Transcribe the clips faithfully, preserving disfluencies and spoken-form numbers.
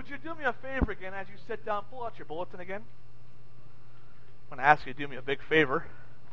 would you do me a favor again as you sit down? Pull out your bulletin again. I'm going to ask you to do me a big favor.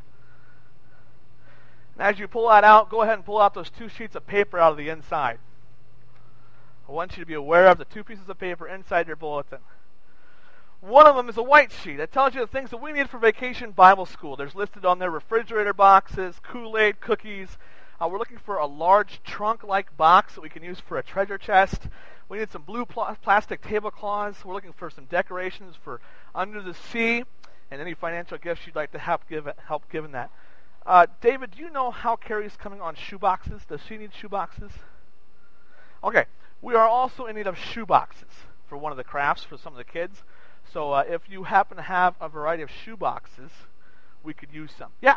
And as you pull that out, go ahead and pull out those two sheets of paper out of the inside. I want you to be aware of the two pieces of paper inside your bulletin. One of them is a white sheet. It tells you the things that we need for Vacation Bible School. There's listed on there refrigerator boxes, Kool-Aid, cookies. Uh, we're looking for a large trunk-like box that we can use for a treasure chest. We need some blue pl- plastic tablecloths. We're looking for some decorations for under the sea and any financial gifts you'd like to help give help given that. Uh, David, do you know how Carrie's coming on shoe boxes? Does she need shoe boxes? Okay. We are also in need of shoe boxes for one of the crafts for some of the kids. So uh, if you happen to have a variety of shoe boxes, we could use some. Yeah.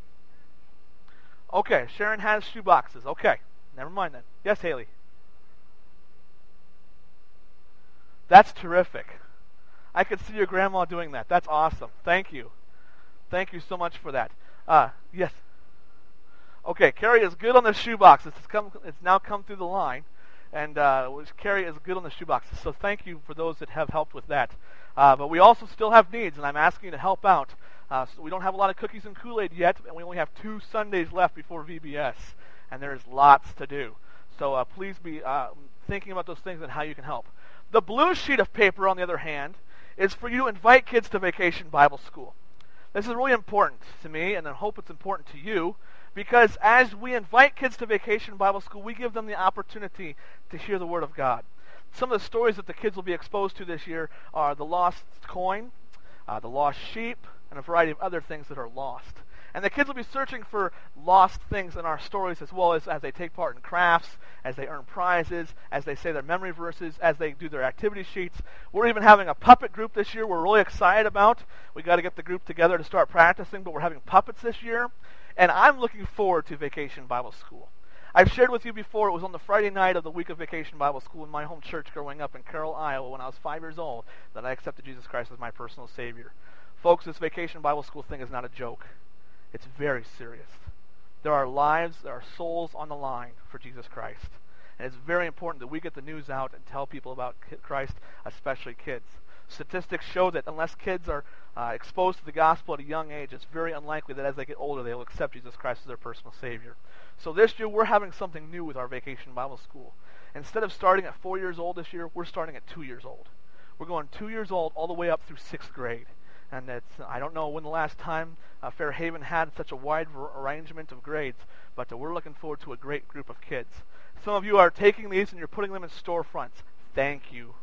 Okay, Sharon has shoe boxes. Okay, never mind then. Yes, Haley. That's terrific. I could see your grandma doing that. That's awesome. Thank you. Thank you so much for that. Uh, yes. Okay, Carrie is good on the shoe boxes. It's come. It's now come through the line. And uh, Carrie is good on the shoe boxes. So thank you for those that have helped with that. Uh, but we also still have needs, and I'm asking you to help out. Uh, so we don't have a lot of cookies and Kool-Aid yet, and we only have two Sundays left before V B S. And there's lots to do. So uh, please be uh, thinking about those things and how you can help. The blue sheet of paper, on the other hand, is for you to invite kids to Vacation Bible School. This is really important to me, and I hope it's important to you. Because as we invite kids to Vacation Bible School, we give them the opportunity to hear the Word of God. Some of the stories that the kids will be exposed to this year are the lost coin, uh, the lost sheep, and a variety of other things that are lost. And the kids will be searching for lost things in our stories as well as as they take part in crafts, as they earn prizes, as they say their memory verses, as they do their activity sheets. We're even having a puppet group this year we're really excited about. We got to get the group together to start practicing, but we're having puppets this year. And I'm looking forward to Vacation Bible School. I've shared with you before, it was on the Friday night of the week of Vacation Bible School in my home church growing up in Carroll, Iowa, when I was five years old, that I accepted Jesus Christ as my personal Savior. Folks, this Vacation Bible School thing is not a joke. It's very serious. There are lives, there are souls on the line for Jesus Christ. And it's very important that we get the news out and tell people about Christ, especially kids. Statistics show that unless kids are uh, exposed to the gospel at a young age, it's very unlikely that as they get older, they will accept Jesus Christ as their personal Savior. So this year, we're having something new with our Vacation Bible School. Instead of starting at four years old this year, we're starting at two years old. We're going two years old all the way up through sixth grade. And it's, I don't know when the last time uh, Fairhaven had such a wide arrangement of grades, but uh, we're looking forward to a great group of kids. Some of you are taking these and you're putting them in storefronts. Thank you.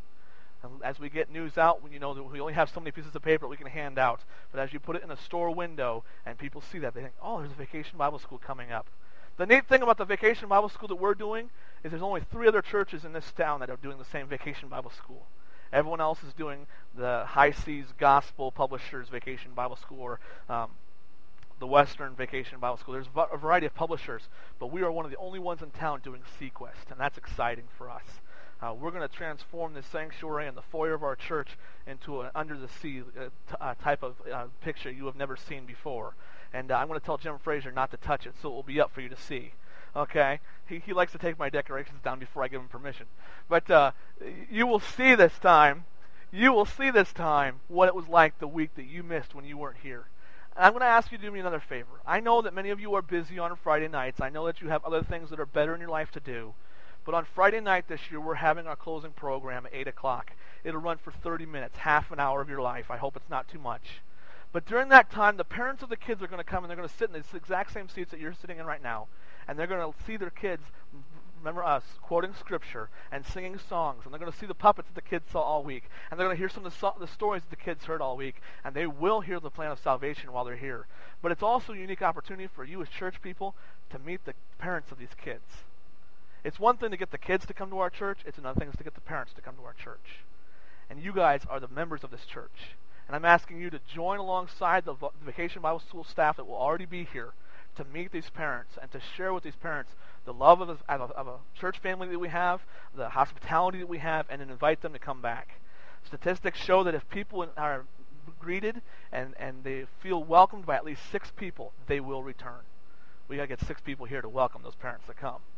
As we get news out, you know that we only have so many pieces of paper that we can hand out. But as you put it in a store window and people see that, they think, oh, there's a Vacation Bible School coming up. The neat thing about the Vacation Bible School that we're doing is there's only three other churches in this town that are doing the same Vacation Bible School. Everyone else is doing the High Seas Gospel Publishers Vacation Bible School or um, the Western Vacation Bible School. There's a variety of publishers, but we are one of the only ones in town doing Sequest, and that's exciting for us. Uh, we're going to transform this sanctuary and the foyer of our church into an under-the-sea uh, t- uh, type of uh, picture you have never seen before. And uh, I'm going to tell Jim Fraser not to touch it, so it will be up for you to see. Okay? He, he likes to take my decorations down before I give him permission. But uh, you will see this time, you will see this time what it was like the week that you missed when you weren't here. And I'm going to ask you to do me another favor. I know that many of you are busy on Friday nights. I know that you have other things that are better in your life to do. But on Friday night this year, we're having our closing program at eight o'clock. It'll run for thirty minutes, half an hour of your life. I hope it's not too much. But during that time, the parents of the kids are going to come and they're going to sit in these exact same seats that you're sitting in right now. And they're going to see their kids, remember us, quoting Scripture and singing songs. And they're going to see the puppets that the kids saw all week. And they're going to hear some of the, so- the stories that the kids heard all week. And they will hear the plan of salvation while they're here. But it's also a unique opportunity for you as church people to meet the parents of these kids. It's one thing to get the kids to come to our church. It's another thing is to get the parents to come to our church. And you guys are the members of this church. And I'm asking you to join alongside the Vacation Bible School staff that will already be here to meet these parents and to share with these parents the love of a, of a, of a church family that we have, the hospitality that we have, and then invite them to come back. Statistics show that if people are greeted and, and they feel welcomed by at least six people, they will return. We got to get six people here to welcome those parents to come.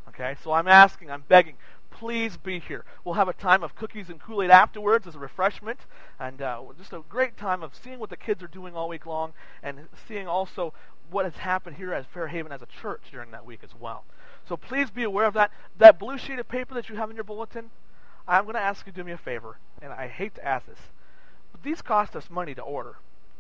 Okay, so I'm asking, I'm begging, please be here. We'll have a time of cookies and Kool-Aid afterwards as a refreshment, and uh, just a great time of seeing what the kids are doing all week long, and seeing also what has happened here at Fairhaven as a church during that week as well. So please be aware of that. That blue sheet of paper that you have in your bulletin, I'm going to ask you to do me a favor, and I hate to ask this, but these cost us money to order.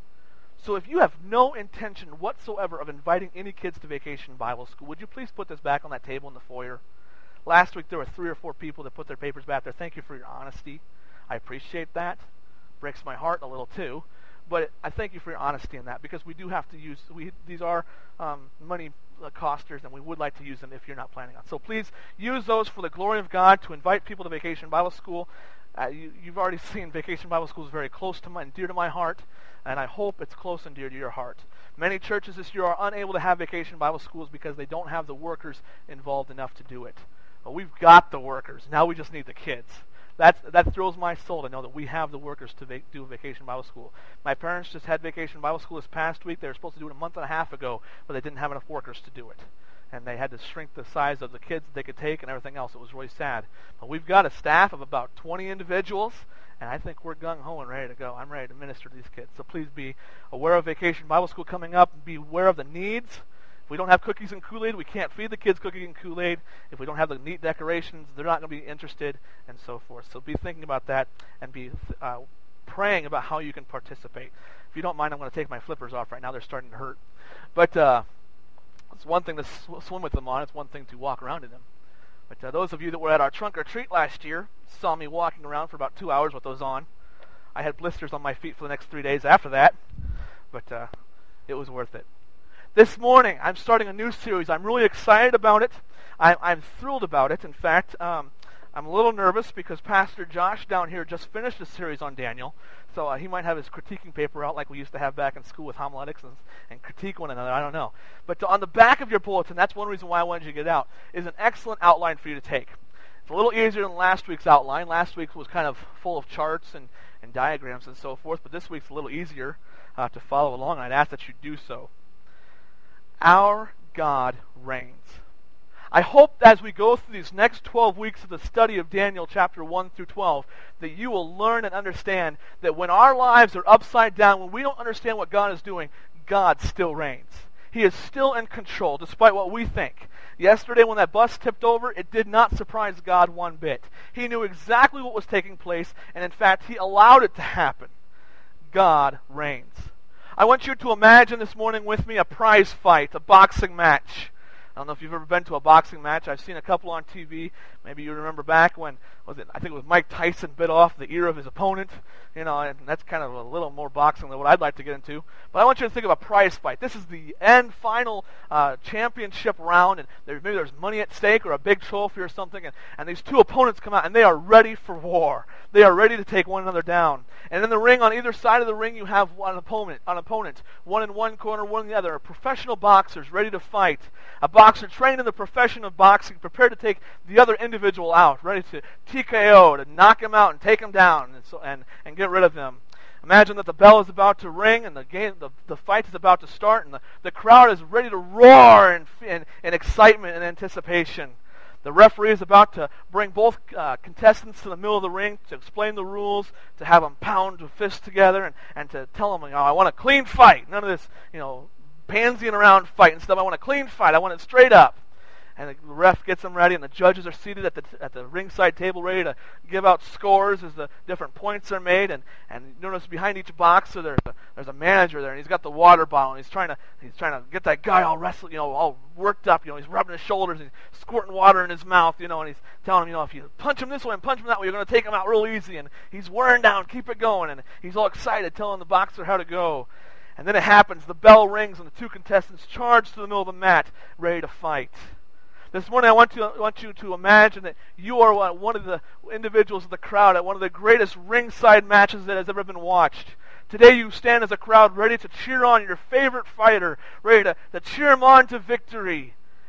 So if you have no intention whatsoever of inviting any kids to Vacation Bible School, would you please put this back on that table in the foyer? Last week there were three or four people that put their papers back there. Thank you for your honesty. I appreciate that. Breaks my heart a little too. But I thank you for your honesty in that, because we do have to use, we, these are um, money costers, and we would like to use them if you're not planning on. So please use those for the glory of God to invite people to Vacation Bible School. Uh, you, you've already seen Vacation Bible School is very close to my, and dear to my heart, and I hope it's close and dear to your heart. Many churches this year are unable to have Vacation Bible Schools because they don't have the workers involved enough to do it. But we've got the workers. Now we just need the kids. That's, that thrills my soul to know that we have the workers to va- do Vacation Bible School. My parents just had Vacation Bible School this past week. They were supposed to do it a month and a half ago, but they didn't have enough workers to do it. And they had to shrink the size of the kids they could take and everything else. It was really sad. But we've got a staff of about twenty individuals, and I think we're gung-ho and ready to go. I'm ready to minister to these kids. So please be aware of Vacation Bible School coming up. Be aware of the needs. If we don't have cookies and Kool-Aid, we can't feed the kids cookies and Kool-Aid. If we don't have the neat decorations, they're not going to be interested, and so forth. So be thinking about that and be uh, praying about how you can participate. If you don't mind, I'm going to take my flippers off right now. They're starting to hurt. But uh, it's one thing to sw- swim with them on. It's one thing to walk around in them. But uh, those of you that were at our trunk or treat last year saw me walking around for about two hours with those on. I had blisters on my feet for the next three days after that, but uh, it was worth it. This morning, I'm starting a new series. I'm really excited about it. I, I'm thrilled about it. In fact, um, I'm a little nervous because Pastor Josh down here just finished a series on Daniel, so uh, he might have his critiquing paper out like we used to have back in school with homiletics and, and critique one another. I don't know. But on the back of your bulletin, that's one reason why I wanted you to get it out, is an excellent outline for you to take. It's a little easier than last week's outline. Last week's was kind of full of charts and, and diagrams and so forth, but this week's a little easier uh, to follow along, and I'd ask that you do so. Our God reigns. I hope as we go through these next twelve weeks of the study of Daniel chapter one through twelve, that you will learn and understand that when our lives are upside down, when we don't understand what God is doing, God still reigns. He is still in control, despite what we think. Yesterday when that bus tipped over, it did not surprise God one bit. He knew exactly what was taking place, and in fact, He allowed it to happen. God reigns. I want you to imagine this morning with me a prize fight, a boxing match. I don't know if you've ever been to a boxing match. I've seen a couple on T V. Maybe you remember back when, was it? I think it was Mike Tyson bit off the ear of his opponent. You know, and that's kind of a little more boxing than what I'd like to get into. But I want you to think of a prize fight. This is the end final uh, championship round, and there, maybe there's money at stake or a big trophy or something, and, and these two opponents come out, and they are ready for war. They are ready to take one another down. And in the ring, on either side of the ring, you have one opponent, an opponent, one in one corner, one in the other, professional boxers ready to fight. A boxer trained in the profession of boxing, prepared to take the other individual out, ready to T K O, to knock him out and take him down and, so, and, and get rid of him. Imagine that the bell is about to ring and the game, the, the fight is about to start, and the, the crowd is ready to roar in, in, in excitement and anticipation. The referee is about to bring both uh, contestants to the middle of the ring to explain the rules, to have them pound their fists together, and, and to tell them, you know, I want a clean fight. None of this, you know, pansying around fight and stuff. I want a clean fight. I want it straight up. And the ref gets them ready, and the judges are seated at the at the ringside table ready to give out scores as the different points are made. And, and you notice behind each boxer there's a, there's a manager there, and he's got the water bottle, and he's trying to he's trying to get that guy all wrestling, you know, all worked up. You know, he's rubbing his shoulders, and he's squirting water in his mouth, you know, and he's telling him, you know, if you punch him this way and punch him that way, you're going to take him out real easy. And he's wearing down, keep it going, and he's all excited, telling the boxer how to go. And then it happens. The bell rings, and the two contestants charge to the middle of the mat, ready to fight. This morning I want, to, I want you to imagine that you are one of the individuals of the crowd at one of the greatest ringside matches that has ever been watched. Today you stand as a crowd ready to cheer on your favorite fighter, ready to, to cheer him on to victory.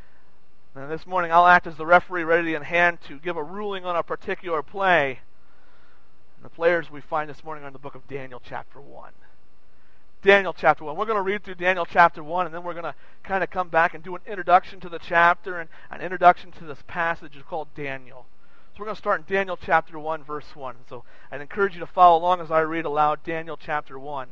And this morning I'll act as the referee ready in hand to give a ruling on a particular play. And the players we find this morning are in the book of Daniel chapter one. Daniel chapter one. We're going to read through Daniel chapter one, and then we're going to kind of come back and do an introduction to the chapter and an introduction to this passage called Daniel. So we're going to start in Daniel chapter one, verse one. So I'd encourage you to follow along as I read aloud Daniel chapter one.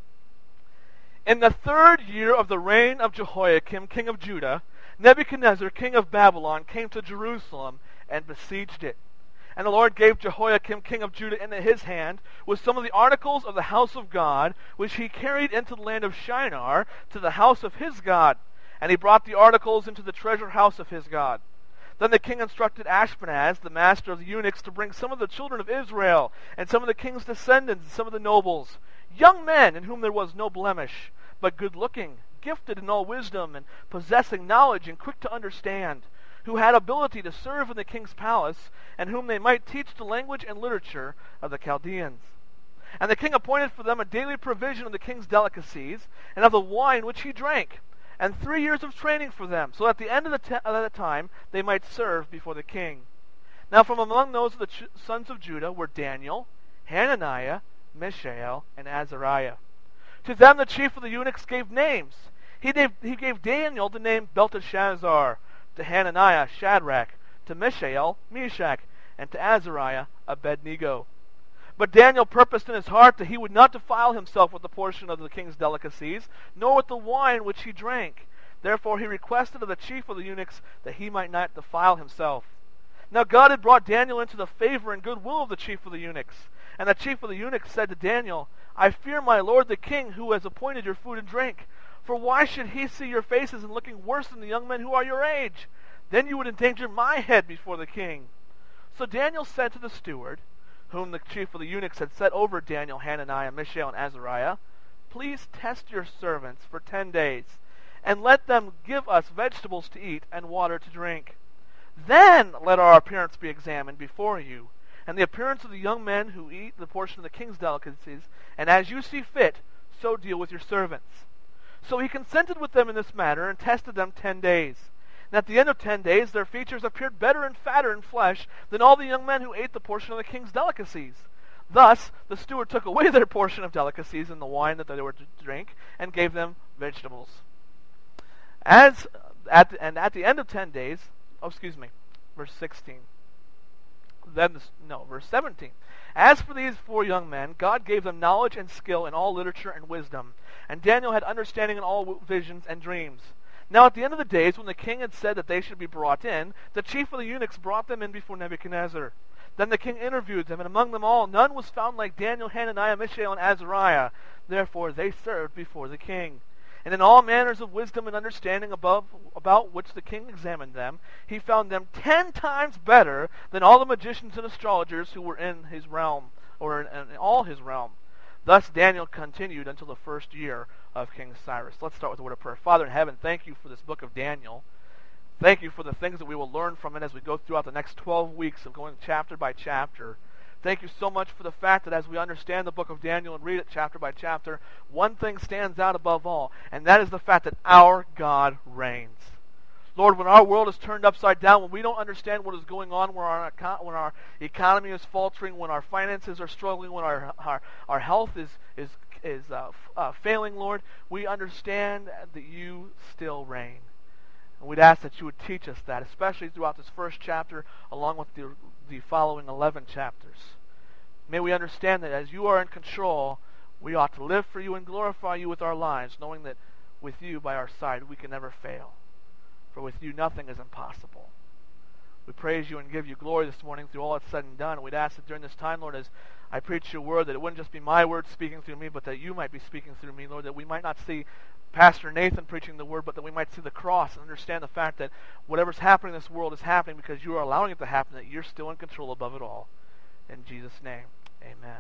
In the third year of the reign of Jehoiakim, king of Judah, Nebuchadnezzar, king of Babylon, came to Jerusalem and besieged it. And the Lord gave Jehoiakim, king of Judah, into his hand with some of the articles of the house of God, which he carried into the land of Shinar to the house of his God. And he brought the articles into the treasure house of his God. Then the king instructed Ashpenaz, the master of the eunuchs, to bring some of the children of Israel, and some of the king's descendants, and some of the nobles, young men in whom there was no blemish, but good-looking, gifted in all wisdom, and possessing knowledge and quick to understand, who had ability to serve in the king's palace, and whom they might teach the language and literature of the Chaldeans. And the king appointed for them a daily provision of the king's delicacies, and of the wine which he drank, and three years of training for them, so that at the end of the, te- of the time they might serve before the king. Now from among those of the ch- sons of Judah were Daniel, Hananiah, Mishael, and Azariah. To them the chief of the eunuchs gave names. He gave, he gave Daniel the name Belteshazzar, to Hananiah Shadrach, to Mishael Meshach, and to Azariah Abednego. But Daniel purposed in his heart that he would not defile himself with the portion of the king's delicacies, nor with the wine which he drank. Therefore he requested of the chief of the eunuchs that he might not defile himself. Now God had brought Daniel into the favor and goodwill of the chief of the eunuchs. And the chief of the eunuchs said to Daniel, I fear my lord the king, who has appointed your food and drink. For why should he see your faces in looking worse than the young men who are your age? Then you would endanger my head before the king. So Daniel said to the steward, whom the chief of the eunuchs had set over Daniel, Hananiah, Mishael, and Azariah, Please test your servants for ten days, and let them give us vegetables to eat and water to drink. Then let our appearance be examined before you, and the appearance of the young men who eat the portion of the king's delicacies, and as you see fit, so deal with your servants. So he consented with them in this matter, and tested them ten days. And at the end of ten days, their features appeared better and fatter in flesh than all the young men who ate the portion of the king's delicacies. Thus the steward took away their portion of delicacies and the wine that they were to drink, and gave them vegetables. As at the, and at the end of ten days, oh excuse me, verse sixteen. Then the, no, verse seventeen. As for these four young men, God gave them knowledge and skill in all literature and wisdom, and Daniel had understanding in all visions and dreams. Now at the end of the days, when the king had said that they should be brought in, the chief of the eunuchs brought them in before Nebuchadnezzar. Then the king interviewed them, and among them all none was found like Daniel, Hananiah, Mishael, and Azariah. Therefore they served before the king. And in all manners of wisdom and understanding above, about which the king examined them, he found them ten times better than all the magicians and astrologers who were in his realm, or in, in all his realm. Thus Daniel continued until the first year of King Cyrus. Let's start with a word of prayer. Father in heaven, thank you for this book of Daniel. Thank you for the things that we will learn from it as we go throughout the next twelve weeks of going chapter by chapter. Thank you so much for the fact that as we understand the book of Daniel and read it chapter by chapter, one thing stands out above all, and that is the fact that our God reigns. Lord, when our world is turned upside down, when we don't understand what is going on, when our, when our economy is faltering, when our finances are struggling, when our our, our health is is is uh, uh, failing, Lord, we understand that you still reign. And we'd ask that you would teach us that, especially throughout this first chapter, along with the, the following eleven chapters. May we understand that as you are in control, we ought to live for you and glorify you with our lives, knowing that with you by our side, we can never fail. For with you, nothing is impossible. We praise you and give you glory this morning through all that's said and done. And we'd ask that during this time, Lord, as I preach your word, that it wouldn't just be my word speaking through me, but that you might be speaking through me, Lord, that we might not see Pastor Nathan preaching the word, but that we might see the cross and understand the fact that whatever's happening in this world is happening because you are allowing it to happen, that you're still in control above it all. In Jesus' name, amen.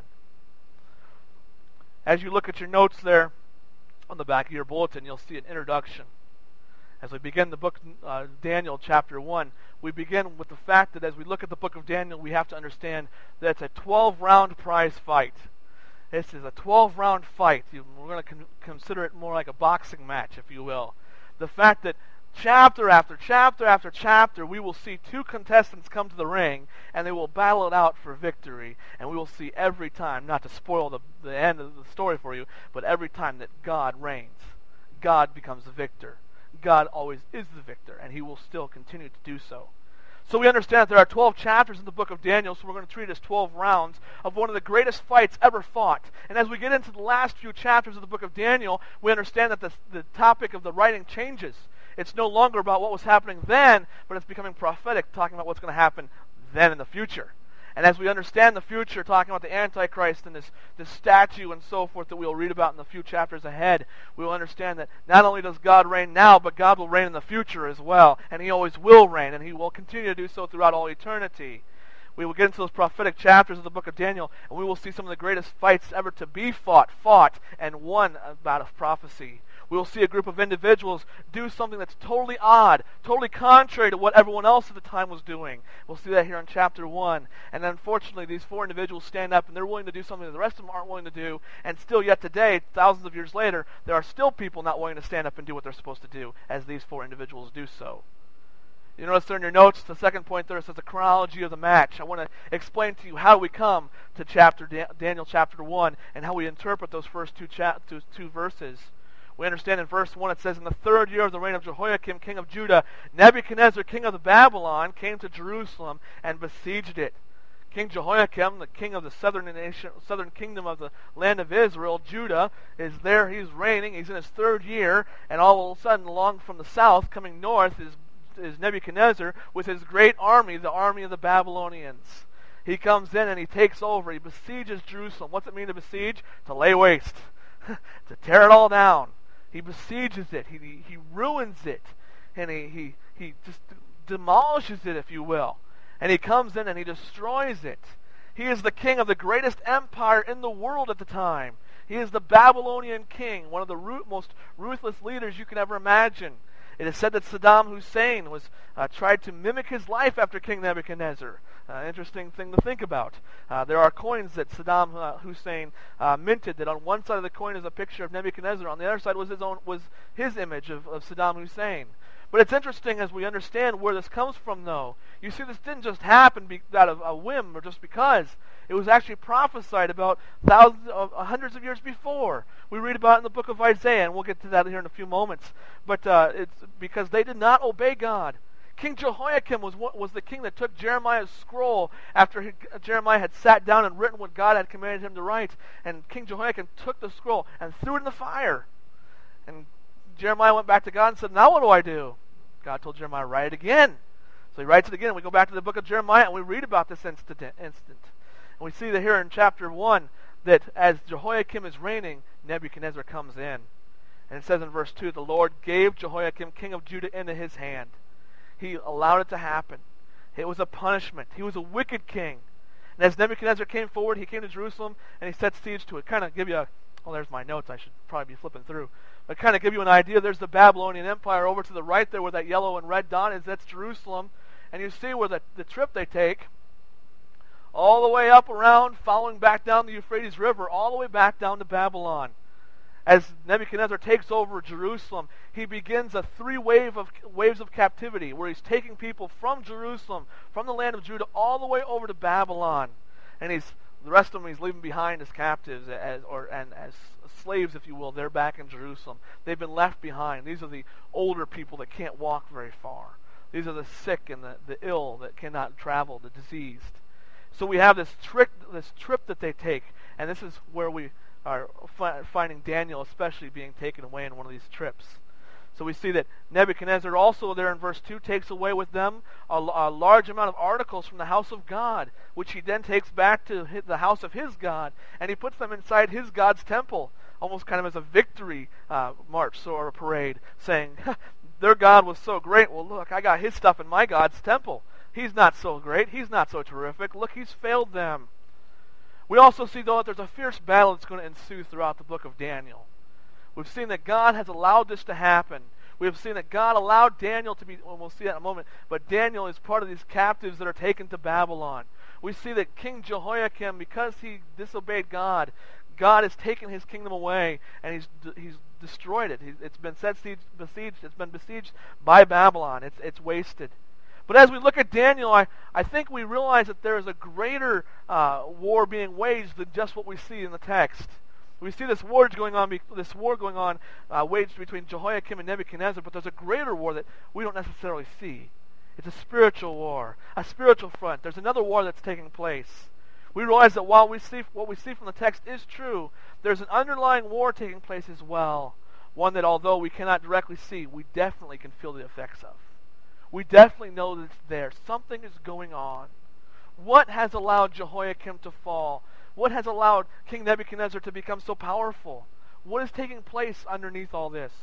As you look at your notes there on the back of your bulletin, you'll see an introduction. As we begin the book uh, Daniel chapter one, we begin with the fact that as we look at the book of Daniel, we have to understand that it's a twelve-round prize fight. This is a twelve-round fight. We're going to con- consider it more like a boxing match, if you will. The fact that chapter after chapter after chapter, we will see two contestants come to the ring, and they will battle it out for victory. And we will see every time, not to spoil the, the end of the story for you, but every time that God reigns, God becomes the victor. God always is the victor, and he will still continue to do so. So we understand that there are twelve chapters in the book of Daniel, so we're going to treat it as twelve rounds of one of the greatest fights ever fought. And as we get into the last few chapters of the book of Daniel, we understand that the, the topic of the writing changes. It's no longer about what was happening then, but it's becoming prophetic, talking about what's going to happen then in the future. And as we understand the future, talking about the Antichrist and this, this statue and so forth that we'll read about in the few chapters ahead, we will understand that not only does God reign now, but God will reign in the future as well. And he always will reign, and he will continue to do so throughout all eternity. We will get into those prophetic chapters of the book of Daniel, and we will see some of the greatest fights ever to be fought, fought, and won out of prophecy. We will see a group of individuals do something that's totally odd, totally contrary to what everyone else at the time was doing. We'll see that here in chapter one. And unfortunately, these four individuals stand up and they're willing to do something that the rest of them aren't willing to do. And still yet today, thousands of years later, there are still people not willing to stand up and do what they're supposed to do, as these four individuals do so. You notice there in your notes, the second point there says the chronology of the match. I want to explain to you how we come to chapter Daniel chapter one and how we interpret those first two, cha- two, two verses. We understand in verse one it says, in the third year of the reign of Jehoiakim, king of Judah, Nebuchadnezzar, king of the Babylon, came to Jerusalem and besieged it. King Jehoiakim, the king of the southern nation, southern kingdom of the land of Israel, Judah, is there. He's reigning. He's in his third year, and all of a sudden, along from the south, coming north, is, is Nebuchadnezzar with his great army, the army of the Babylonians. He comes in and he takes over. He besieges Jerusalem. What's it mean to besiege? To lay waste, to tear it all down. He besieges it. He, he, he ruins it. And he, he, he just demolishes it, if you will. And he comes in and he destroys it. He is the king of the greatest empire in the world at the time. He is the Babylonian king, one of the root, most ruthless leaders you can ever imagine. It is said that Saddam Hussein was uh, tried to mimic his life after King Nebuchadnezzar. Uh, interesting thing to think about. Uh, there are coins that Saddam uh, Hussein uh, minted that on one side of the coin is a picture of Nebuchadnezzar, on the other side was his own was his image of, of Saddam Hussein. But it's interesting as we understand where this comes from, though. You see, this didn't just happen be, out of a whim or just because. It was actually prophesied about thousands of uh, hundreds of years before. We read about it in the book of Isaiah, and we'll get to that here in a few moments. But uh, it's because they did not obey God. King Jehoiakim was was the king that took Jeremiah's scroll after he, Jeremiah had sat down and written what God had commanded him to write. And King Jehoiakim took the scroll and threw it in the fire. And Jeremiah went back to God and said, now what do I do? God told Jeremiah, write it again. So he writes it again. We go back to the book of Jeremiah and we read about this instant. instant. And we see that here in chapter one that as Jehoiakim is reigning, Nebuchadnezzar comes in. And it says in verse two, the Lord gave Jehoiakim, king of Judah, into his hand. He allowed it to happen. It was a punishment. He was a wicked king. And as Nebuchadnezzar came forward, he came to Jerusalem and he set siege to it. Kind of give you a, well, there's my notes. I should probably be flipping through. But kind of give you an idea. There's the Babylonian Empire over to the right there where that yellow and red dot is. That's Jerusalem. And you see where the, the trip they take, all the way up around, following back down the Euphrates River, all the way back down to Babylon. As Nebuchadnezzar takes over Jerusalem, he begins a three wave of waves of captivity, where he's taking people from Jerusalem, from the land of Judah, all the way over to Babylon, and he's the rest of them he's leaving behind as captives, as or and as slaves, if you will. They're back in Jerusalem. They've been left behind. These are the older people that can't walk very far. These are the sick and the, the ill that cannot travel, the diseased. So we have this trick, this trip that they take, and this is where we are fi- finding Daniel especially being taken away in one of these trips. So we see that Nebuchadnezzar also there in verse two takes away with them a, a large amount of articles from the house of God, which he then takes back to his, the house of his God, and he puts them inside his God's temple, almost kind of as a victory uh, march so, or a parade, saying, their God was so great, well look, I got his stuff in my God's temple. He's not so great, he's not so terrific, look, he's failed them. We also see, though, that there's a fierce battle that's going to ensue throughout the book of Daniel. We've seen that God has allowed this to happen. We've seen that God allowed Daniel to be, well, we'll see that in a moment, but Daniel is part of these captives that are taken to Babylon. We see that King Jehoiakim, because he disobeyed God, God has taken his kingdom away, and he's he's destroyed it. He's, it's been set siege, besieged. It's been besieged by Babylon. It's it's wasted. But as we look at Daniel, I, I think we realize that there is a greater uh, war being waged than just what we see in the text. We see this war going on, this war going on, uh, waged between Jehoiakim and Nebuchadnezzar, but there's a greater war that we don't necessarily see. It's a spiritual war, a spiritual front. There's another war that's taking place. We realize that while we see what we see from the text is true, there's an underlying war taking place as well. One that, although we cannot directly see, we definitely can feel the effects of. We definitely know that it's there. Something is going on. What has allowed Jehoiakim to fall? What has allowed King Nebuchadnezzar to become so powerful? What is taking place underneath all this?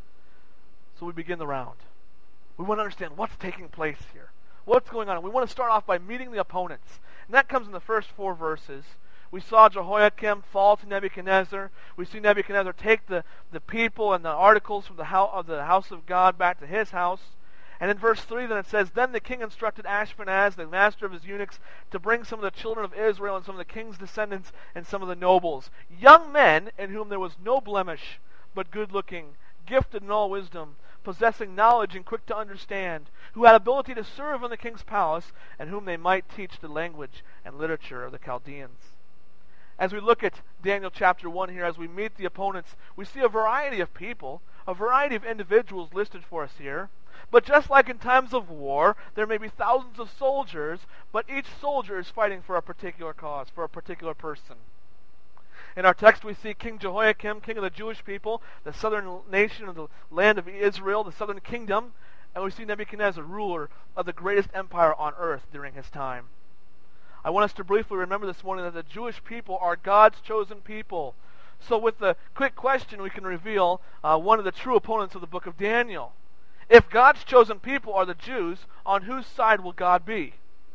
So we begin the round. We want to understand what's taking place here. What's going on? And we want to start off by meeting the opponents. And that comes in the first four verses. We saw Jehoiakim fall to Nebuchadnezzar. We see Nebuchadnezzar take the, the people and the articles from the house, of the house of God back to his house. And in verse three then it says, Then the king instructed Ashpenaz, the master of his eunuchs, to bring some of the children of Israel and some of the king's descendants and some of the nobles, young men in whom there was no blemish, but good-looking, gifted in all wisdom, possessing knowledge and quick to understand, who had ability to serve in the king's palace, and whom they might teach the language and literature of the Chaldeans. As we look at Daniel chapter one here, as we meet the opponents, we see a variety of people, a variety of individuals listed for us here. But just like in times of war, there may be thousands of soldiers, but each soldier is fighting for a particular cause, for a particular person. In our text we see King Jehoiakim, king of the Jewish people, the southern nation of the land of Israel, the southern kingdom, and we see Nebuchadnezzar, ruler of the greatest empire on earth during his time. I want us to briefly remember this morning that the Jewish people are God's chosen people. So with the quick question we can reveal uh, one of the true opponents of the book of Daniel. If God's chosen people are the Jews, on whose side will God be?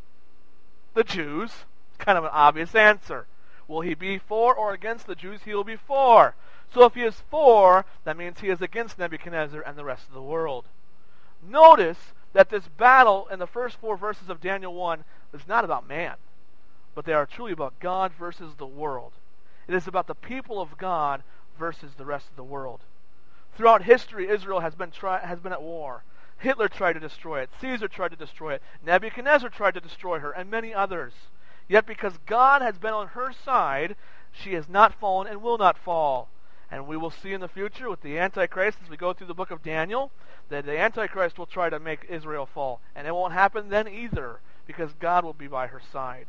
The Jews. Kind of an obvious answer. Will he be for or against the Jews? He will be for. So if he is for, that means he is against Nebuchadnezzar and the rest of the world. Notice that this battle in the first four verses of Daniel one is not about man, but they are truly about God versus the world. It is about the people of God versus the rest of the world. Throughout history, Israel has been try, has been at war. Hitler tried to destroy it. Caesar tried to destroy it. Nebuchadnezzar tried to destroy her, and many others. Yet because God has been on her side, she has not fallen and will not fall. And we will see in the future with the Antichrist, as we go through the book of Daniel, that the Antichrist will try to make Israel fall. And it won't happen then either, because God will be by her side.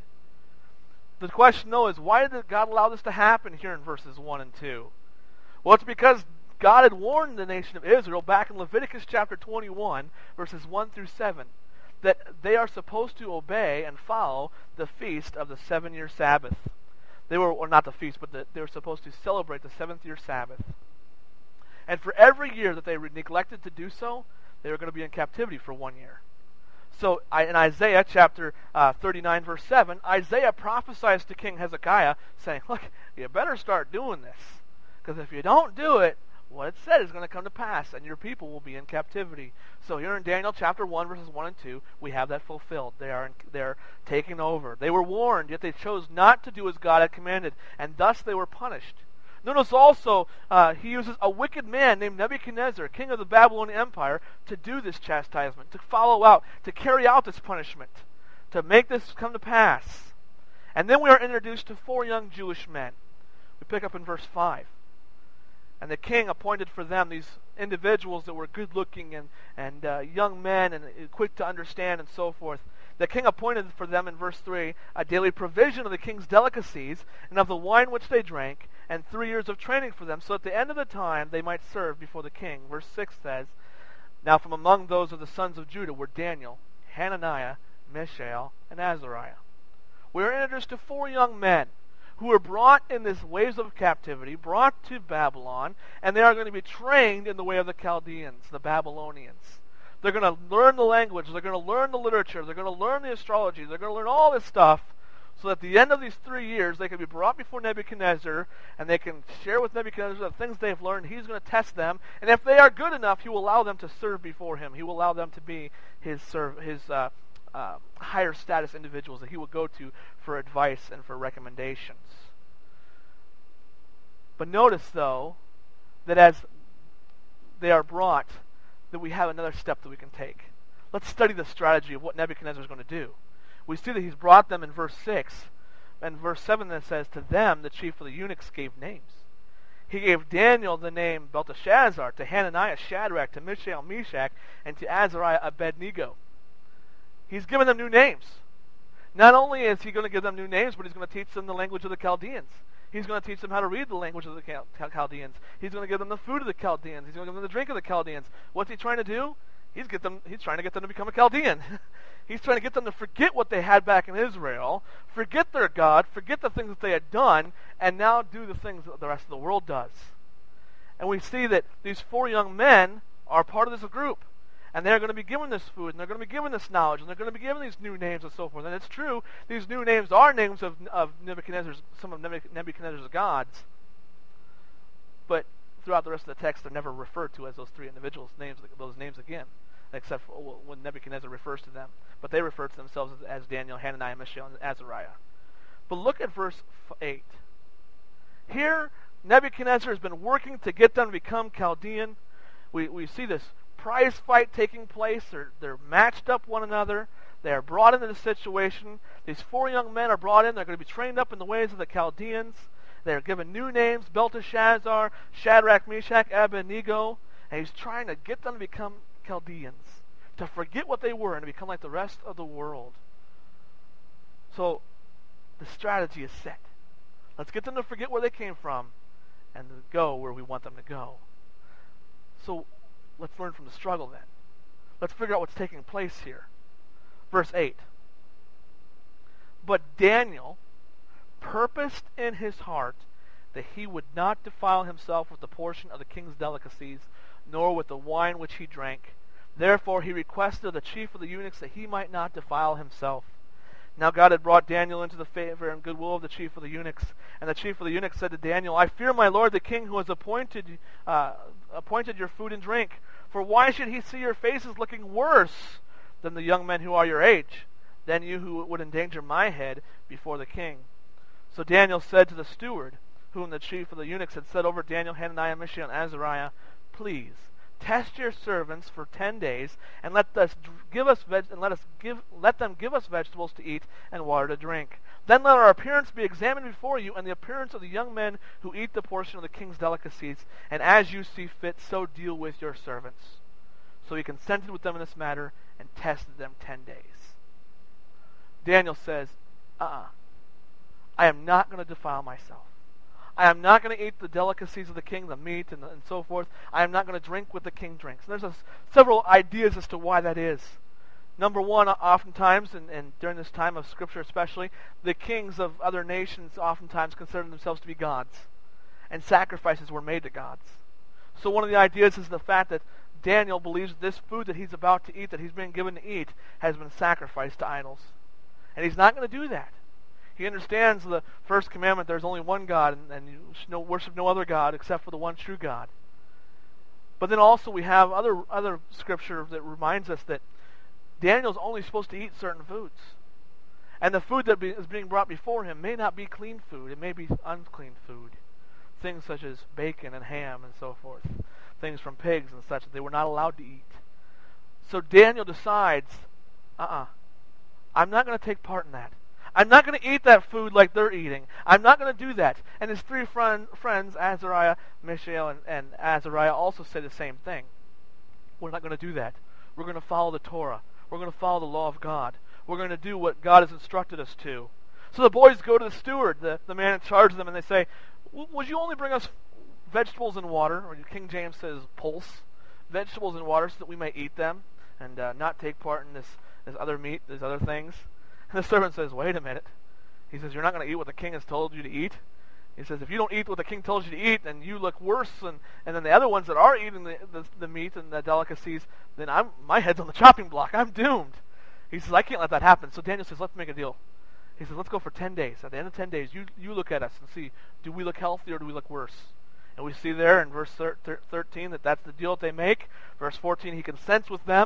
The question, though, is why did God allow this to happen here in verses one and two? Well, it's because God had warned the nation of Israel back in Leviticus chapter twenty-one, verses one through seven, that they are supposed to obey and follow the feast of the seven-year Sabbath. They were, or not the feast, but the, they were supposed to celebrate the seventh-year Sabbath. And for every year that they neglected to do so, they were going to be in captivity for one year. So in Isaiah chapter uh, thirty-nine, verse seven, Isaiah prophesies to King Hezekiah, saying, look, you better start doing this, because if you don't do it, what it said is going to come to pass, and your people will be in captivity. So here in Daniel chapter one, verses one and two, we have that fulfilled. They are in, they're taking over. They were warned, yet they chose not to do as God had commanded, and thus they were punished. Notice also, uh, he uses a wicked man named Nebuchadnezzar, king of the Babylonian Empire, to do this chastisement, to follow out, to carry out this punishment, to make this come to pass. And then we are introduced to four young Jewish men. We pick up in verse five. And the king appointed for them these individuals that were good-looking and, and uh, young men and quick to understand and so forth. The king appointed for them, in verse three, a daily provision of the king's delicacies and of the wine which they drank, and three years of training for them, so at the end of the time they might serve before the king. Verse six says, Now from among those of the sons of Judah were Daniel, Hananiah, Mishael, and Azariah. We are introduced to four young men who were brought in this waves of captivity, brought to Babylon, and they are going to be trained in the way of the Chaldeans, the Babylonians. They're going to learn the language, they're going to learn the literature, they're going to learn the astrology, they're going to learn all this stuff, so that at the end of these three years, they can be brought before Nebuchadnezzar, and they can share with Nebuchadnezzar the things they've learned. He's going to test them, and if they are good enough, he will allow them to serve before him. He will allow them to be his serve, his uh, uh, higher status individuals that he will go to for advice and for recommendations. But notice, though, that as they are brought, that we have another step that we can take. Let's study the strategy of what Nebuchadnezzar is going to do. We see that he's brought them in verse six, and verse seven then says, to them the chief of the eunuchs gave names. He gave Daniel the name Belteshazzar, to Hananiah Shadrach, to Mishael Meshach, and to Azariah Abednego. He's given them new names. Not only is he going to give them new names, but he's going to teach them the language of the Chaldeans. He's going to teach them how to read the language of the Chaldeans. He's going to give them the food of the Chaldeans. He's going to give them the drink of the Chaldeans. What's he trying to do? He's get them. He's trying to get them to become a Chaldean. He's trying to get them to forget what they had back in Israel, forget their God, forget the things that they had done, and now do the things that the rest of the world does. And we see that these four young men are part of this group. And they're going to be given this food, and they're going to be given this knowledge, and they're going to be given these new names and so forth. And it's true, these new names are names of, of Nebuchadnezzar's, some of Nebuchadnezzar's gods. But throughout the rest of the text, they're never referred to as those three individuals' names, those names again, except for when Nebuchadnezzar refers to them. But they refer to themselves as, as Daniel, Hananiah, Mishael, and Azariah. But look at verse eight. Here, Nebuchadnezzar has been working to get them to become Chaldean. We, we see this prize fight taking place. They're, they're matched up one another. They are brought into the situation. These four young men are brought in. They're going to be trained up in the ways of the Chaldeans. They're given new names, Belteshazzar, Shadrach, Meshach, Abednego. And he's trying to get them to become Chaldeans, to forget what they were and to become like the rest of the world. So the strategy is set. Let's get them to forget where they came from and to go where we want them to go. So let's learn from the struggle then. Let's figure out what's taking place here. Verse eight. But Daniel purposed in his heart that he would not defile himself with the portion of the king's delicacies, nor with the wine which he drank. Therefore he requested of the chief of the eunuchs that he might not defile himself. Now God had brought Daniel into the favor and goodwill of the chief of the eunuchs. And the chief of the eunuchs said to Daniel, I fear my lord the king, who has appointed uh, appointed your food and drink. For why should he see your faces looking worse than the young men who are your age, than you who would endanger my head before the king? So Daniel said to the steward, whom the chief of the eunuchs had set over Daniel, Hananiah, Mishael, and Azariah, Please test your servants for ten days, and let us give us veg- and let us give let them give us vegetables to eat and water to drink. Then let our appearance be examined before you, and the appearance of the young men who eat the portion of the king's delicacies, and as you see fit, so deal with your servants. So he consented with them in this matter and tested them ten days. Daniel says, uh-uh, I am not going to defile myself. I am not going to eat the delicacies of the king, the meat and, and so forth. I am not going to drink what the king drinks. And there's a, several ideas as to why that is. Number one, oftentimes, and, and during this time of Scripture especially, the kings of other nations oftentimes considered themselves to be gods, and sacrifices were made to gods. So one of the ideas is the fact that Daniel believes that this food that he's about to eat, that he's been given to eat, has been sacrificed to idols. And he's not going to do that. He understands the first commandment, there's only one God, and, and you should no, worship no other God except for the one true God. But then also we have other other scripture that reminds us that Daniel's only supposed to eat certain foods. And the food that be, is being brought before him may not be clean food. It may be unclean food. Things such as bacon and ham and so forth. Things from pigs and such that they were not allowed to eat. So Daniel decides, uh-uh, I'm not going to take part in that. I'm not going to eat that food like they're eating. I'm not going to do that. And his three friend, friends, Azariah, Mishael, and, and Azariah, also say the same thing. We're not going to do that. We're going to follow the Torah. We're going to follow the law of God. We're going to do what God has instructed us to. So the boys go to the steward, the, the man in charge of them, and they say, would you only bring us vegetables and water, or King James says pulse, vegetables and water, so that we may eat them and uh, not take part in this, this other meat, these other things? And the servant says, wait a minute. He says, you're not going to eat what the king has told you to eat? He says, if you don't eat what the king tells you to eat, then you look worse than, and then the other ones that are eating the, the, the meat and the delicacies, then I'm my head's on the chopping block. I'm doomed. He says, I can't let that happen. So Daniel says, let's make a deal. He says, let's go for ten days. At the end of ten days, you, you look at us and see, do we look healthy or do we look worse? And we see there in verse thirteen that that's the deal that they make. Verse fourteen, he consents with them.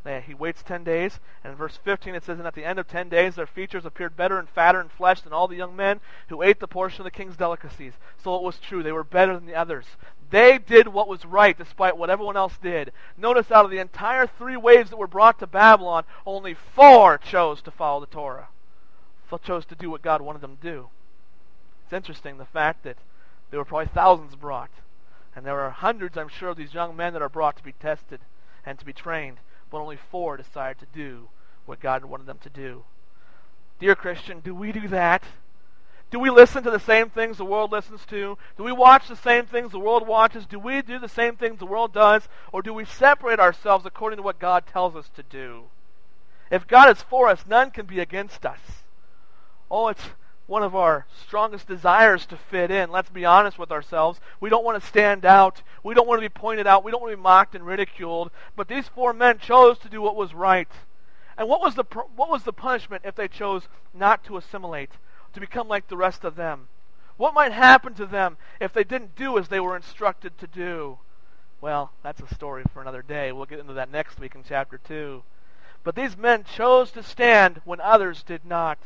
They, he waits ten days, and in verse fifteen it says, and at the end of ten days their features appeared better and fatter in flesh than all the young men who ate the portion of the king's delicacies. So it was true. They were better than the others. They did what was right despite what everyone else did. Notice out of the entire three waves that were brought to Babylon, only four chose to follow the Torah. Four chose to do what God wanted them to do. It's interesting, the fact that there were probably thousands brought. And there are hundreds, I'm sure, of these young men that are brought to be tested and to be trained. But only four decided to do what God wanted them to do. Dear Christian, do we do that? Do we listen to the same things the world listens to? Do we watch the same things the world watches? Do we do the same things the world does? Or do we separate ourselves according to what God tells us to do? If God is for us, none can be against us. Oh, it's one of our strongest desires to fit in. Let's be honest with ourselves. We don't want to stand out. We don't want to be pointed out. We don't want to be mocked and ridiculed. But these four men chose to do what was right. And what was the what was the punishment if they chose not to assimilate, to become like the rest of them? What might happen to them if they didn't do as they were instructed to do? Well, that's a story for another day. We'll get into that next week in chapter two. But these men chose to stand when others did not.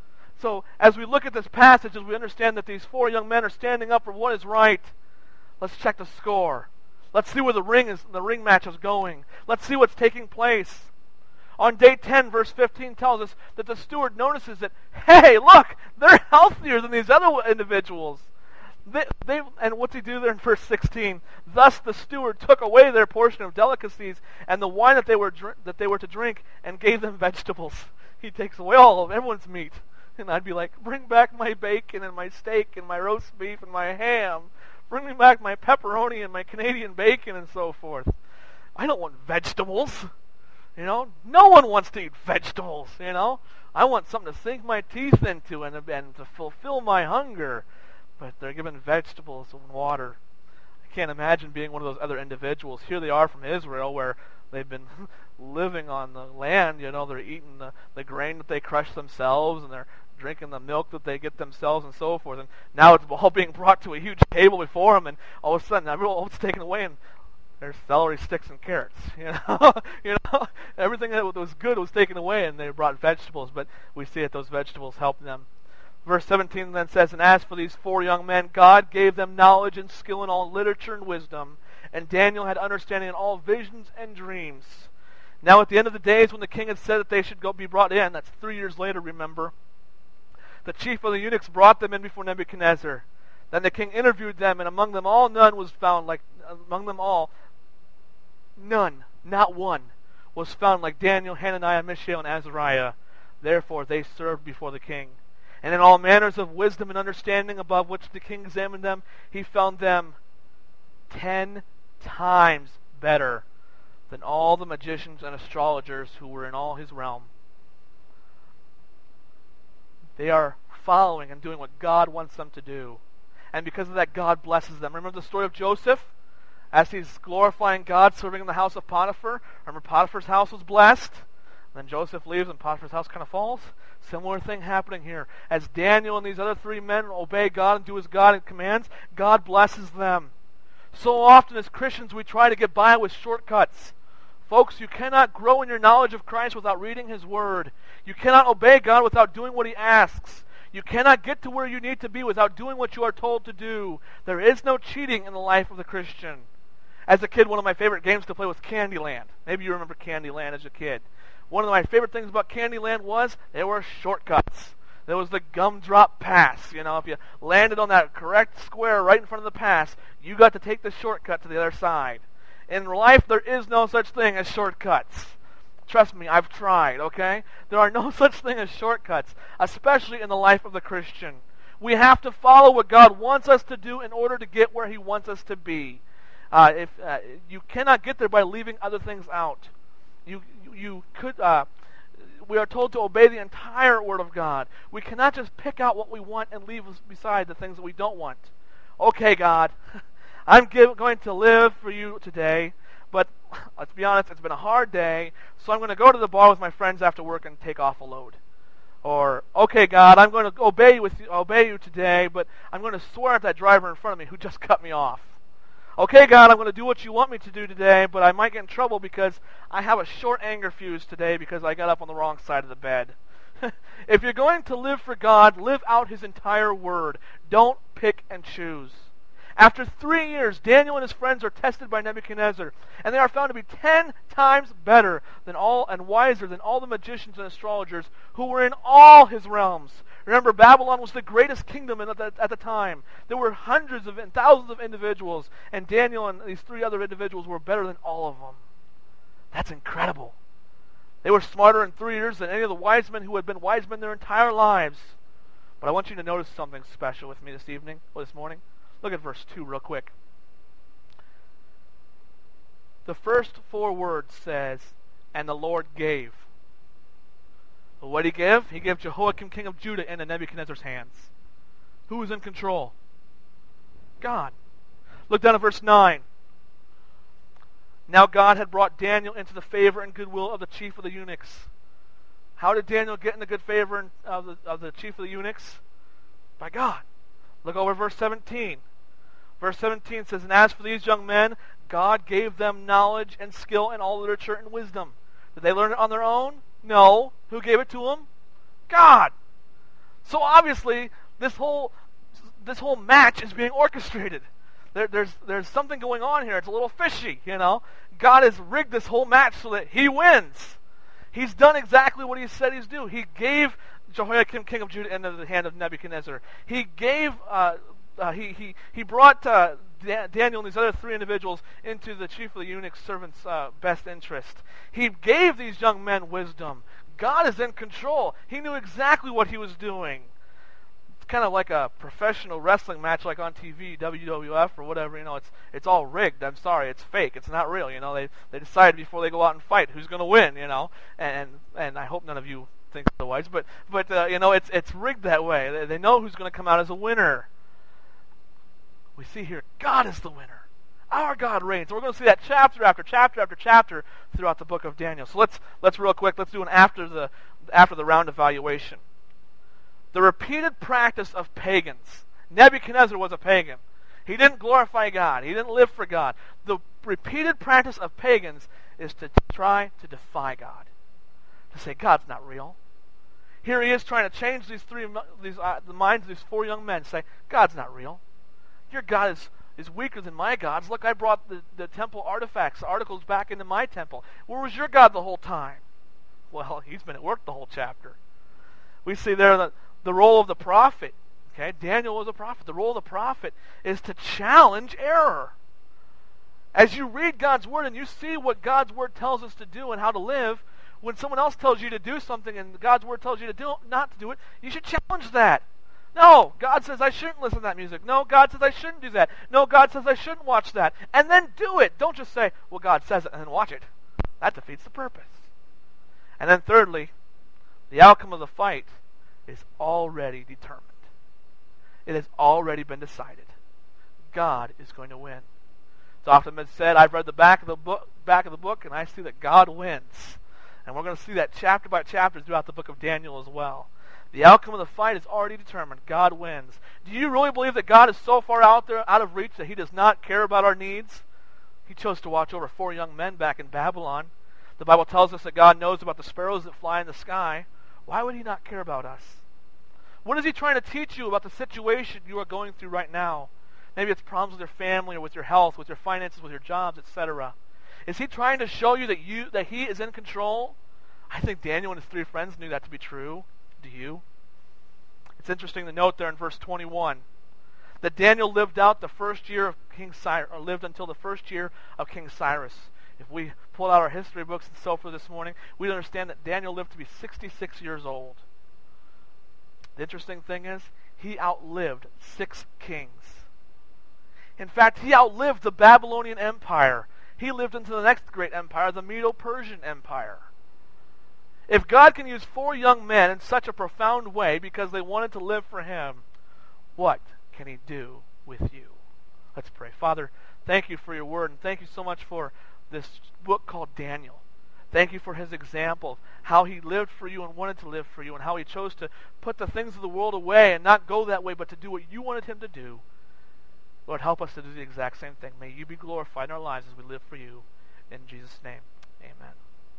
So, as we look at this passage, as we understand that these four young men are standing up for what is right, let's check the score. Let's see where the ring is, the ring match is going. Let's see what's taking place. On day ten, verse fifteen tells us that the steward notices that, hey, look, they're healthier than these other individuals. They, they, and what's he do there in verse sixteen? Thus the steward took away their portion of delicacies and the wine that they were dr- that they were to drink, and gave them vegetables. He takes away all of everyone's meat. And I'd be like, bring back my bacon and my steak and my roast beef and my ham. Bring me back my pepperoni and my Canadian bacon and so forth. I don't want vegetables. You know, no one wants to eat vegetables, you know. I want something to sink my teeth into and, and to fulfill my hunger. But they're given vegetables and water. I can't imagine being one of those other individuals. Here they are from Israel, where they've been living on the land. You know, they're eating the, the grain that they crush themselves, and they're drinking the milk that they get themselves and so forth. And now it's all being brought to a huge table before them, and all of a sudden, all it's taken away, and there's celery sticks and carrots. You know, you know, everything that was good was taken away, and they brought vegetables. But we see that those vegetables helped them. Verse seventeen then says, and as for these four young men, God gave them knowledge and skill in all literature and wisdom, and Daniel had understanding in all visions and dreams. Now at the end of the days, when the king had said that they should go be brought in, that's three years later, remember, the chief of the eunuchs brought them in before Nebuchadnezzar. Then the king interviewed them, and among them all none was found like, among them all, none, not one, was found like Daniel, Hananiah, Mishael, and Azariah. Therefore they served before the king. And in all manners of wisdom and understanding above which the king examined them, he found them ten times better than all the magicians and astrologers who were in all his realm. They are following and doing what God wants them to do. And because of that, God blesses them. Remember the story of Joseph? As he's glorifying God, serving in the house of Potiphar. Remember, Potiphar's house was blessed. And then Joseph leaves and Potiphar's house kind of falls. Similar thing happening here. As Daniel and these other three men obey God and do as God commands, God blesses them. So often as Christians, we try to get by with shortcuts. Folks, you cannot grow in your knowledge of Christ without reading His Word. You cannot obey God without doing what He asks. You cannot get to where you need to be without doing what you are told to do. There is no cheating in the life of the Christian. As a kid, one of my favorite games to play was Candyland. Maybe you remember Candyland as a kid. One of my favorite things about Candyland was there were shortcuts. There was the gumdrop pass. You know, if you landed on that correct square right in front of the pass, you got to take the shortcut to the other side. In life, there is no such thing as shortcuts. Trust me, I've tried, okay? There are no such thing as shortcuts, especially in the life of the Christian. We have to follow what God wants us to do in order to get where He wants us to be. Uh, if uh, you cannot get there by leaving other things out. You you could. Uh, we are told to obey the entire Word of God. We cannot just pick out what we want and leave beside the things that we don't want. Okay, God, I'm give, going to live for you today, but let's be honest, it's been a hard day, so I'm going to go to the bar with my friends after work and take off a load. Or, okay, God, I'm going to obey you, with you, obey you today, but I'm going to swear at that driver in front of me who just cut me off. Okay, God, I'm going to do what you want me to do today, but I might get in trouble because I have a short anger fuse today because I got up on the wrong side of the bed. If you're going to live for God, live out His entire word. Don't pick and choose. After three years, Daniel and his friends are tested by Nebuchadnezzar, and they are found to be ten times better than all and wiser than all the magicians and astrologers who were in all his realms. Remember, Babylon was the greatest kingdom at the, at the time. There were hundreds of and thousands of individuals, and Daniel and these three other individuals were better than all of them. That's incredible. They were smarter in three years than any of the wise men who had been wise men their entire lives. But I want you to notice something special with me this evening, or this morning. Look at verse two real quick. The first four words says, and the Lord gave. Well, what did He give? He gave Jehoiakim, king of Judah, into Nebuchadnezzar's hands. Who was in control? God. Look down at verse nine. Now God had brought Daniel into the favor and goodwill of the chief of the eunuchs. How did Daniel get in the good favor of the, of the chief of the eunuchs? By God. Look over verse seventeen. Verse seventeen says, and as for these young men, God gave them knowledge and skill in all literature and wisdom. Did they learn it on their own? No. Who gave it to them? God. So obviously, this whole this whole match is being orchestrated. There, there's there's something going on here. It's a little fishy, you know. God has rigged this whole match so that He wins. He's done exactly what He said He's do. He gave Jehoiakim, king of Judah, into the hand of Nebuchadnezzar. He gave, uh, uh, he he he brought uh, da- Daniel and these other three individuals into the chief of the eunuch's servant's uh, best interest. He gave these young men wisdom. God is in control. He knew exactly what He was doing. It's kind of like a professional wrestling match, like on T V, W W F or whatever. You know, it's it's all rigged. I'm sorry, it's fake. It's not real. You know, they they decide before they go out and fight who's going to win. You know, and and I hope none of you think otherwise, but but uh, you know, it's it's rigged that way. They, they know who's going to come out as a winner. We see here, God is the winner. Our God reigns. And we're going to see that chapter after chapter after chapter throughout the book of Daniel. So let's let's real quick, let's do an after the after the round evaluation. The repeated practice of pagans. Nebuchadnezzar was a pagan. He didn't glorify God. He didn't live for God. The repeated practice of pagans is to try to defy God. To say God's not real. Here he is trying to change these three, these uh, the minds of these four young men. Say God's not real. Your God is is weaker than my God's. Look, I brought the, the temple artifacts, articles back into my temple. Where was your God the whole time? Well, He's been at work the whole chapter. We see there the the role of the prophet. Okay, Daniel was a prophet. The role of the prophet is to challenge error. As you read God's word and you see what God's word tells us to do and how to live, when someone else tells you to do something and God's word tells you to do not to do it, you should challenge that. No, God says I shouldn't listen to that music. No, God says I shouldn't do that. No, God says I shouldn't watch that. And then do it. Don't just say, well, God says it, and then watch it. That defeats the purpose. And then thirdly, the outcome of the fight is already determined. It has already been decided. God is going to win. It's often been said, I've read the back of the book, back of the book, and I see that God wins. And we're going to see that chapter by chapter throughout the book of Daniel as well. The outcome of the fight is already determined. God wins. Do you really believe that God is so far out there, out of reach, that He does not care about our needs? He chose to watch over four young men back in Babylon. The Bible tells us that God knows about the sparrows that fly in the sky. Why would He not care about us? What is He trying to teach you about the situation you are going through right now? Maybe it's problems with your family or with your health, with your finances, with your jobs, et cetera. Is He trying to show you that you that He is in control? I think Daniel and his three friends knew that to be true. Do you? It's interesting to note there in verse twenty-one that Daniel lived out the first year of King Cyrus, or lived until the first year of King Cyrus. If we pull out our history books and so forth this morning, we understand that Daniel lived to be sixty-six years old. The interesting thing is, he outlived six kings. In fact, he outlived the Babylonian Empire. He lived into the next great empire, the Medo-Persian Empire. If God can use four young men in such a profound way because they wanted to live for Him, what can He do with you? Let's pray. Father, thank You for Your word, and thank You so much for this book called Daniel. Thank You for his example, how he lived for You and wanted to live for You, and how he chose to put the things of the world away and not go that way, but to do what You wanted him to do. Lord, help us to do the exact same thing. May you be glorified in our lives as we live for you. In Jesus' name, amen.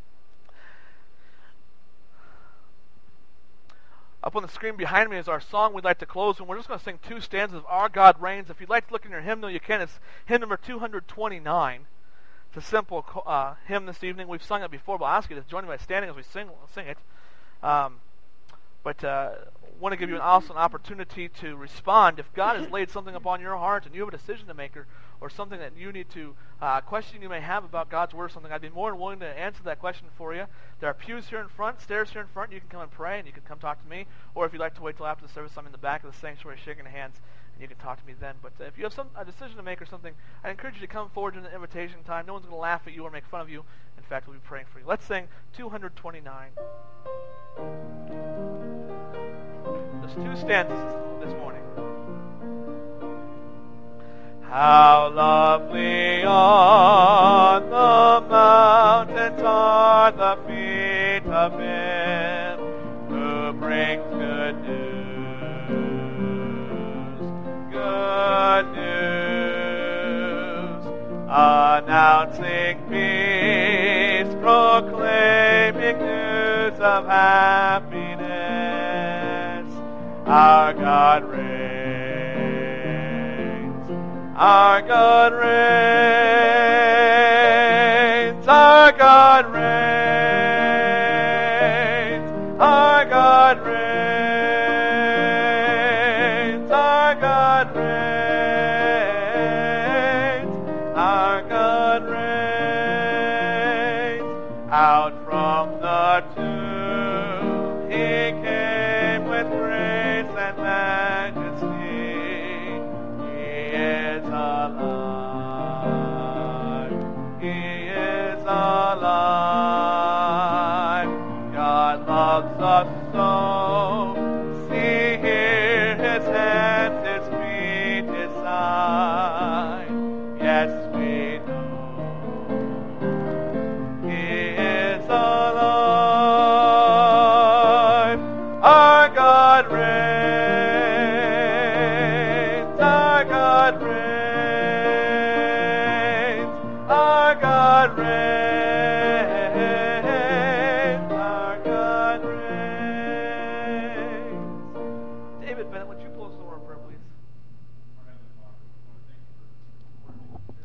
Up on the screen behind me is our song we'd like to close, and we're just going to sing two stanzas of Our God Reigns. If you'd like to look in your hymnal, you can. It's hymn number two twenty-nine. It's a simple uh, hymn this evening. We've sung it before, but I'll ask you to join me by standing as we sing, sing it. Um, but uh, I want to give you an also an opportunity to respond. If God has laid something upon your heart and you have a decision to make, or, or something that you need to, uh, question you may have about God's Word or something, I'd be more than willing to answer that question for you. There are pews here in front, stairs here in front. You can come and pray, and you can come talk to me. Or if you'd like to wait till after the service, I'm in the back of the sanctuary shaking hands, and you can talk to me then. But uh, if you have some a decision to make or something, I encourage you to come forward during the invitation time. No one's going to laugh at you or make fun of you. In fact, we'll be praying for you. Let's sing two twenty-nine. There's two stanzas this morning. How lovely on the mountains are the feet of him who brings good news, good news, announcing peace, proclaiming news of happiness. Our God reigns, our God reigns, our God reigns, our God reigns, our God reigns, our God reigns. Out from the tomb he came with grace and majesty. He is alive. He is alive. God loves us so. See here his hands, his feet, his side. Yes, we know he is alive. Our God reigns. Our God reigns. Our God reigns. Our God reigns. David Bennett, would you close the word of prayer, please?